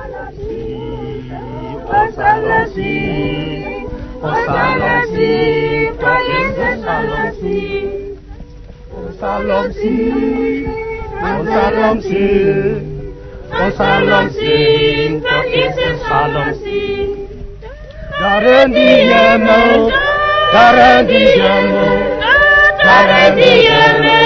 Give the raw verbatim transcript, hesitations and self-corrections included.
Oh salam si, oh salam si, Tuhan Yesus salam si. Oh salam si, oh salam si, oh salam si, Tuhan Yesus salam si. Darah diamu, darah diamu, darah diamu.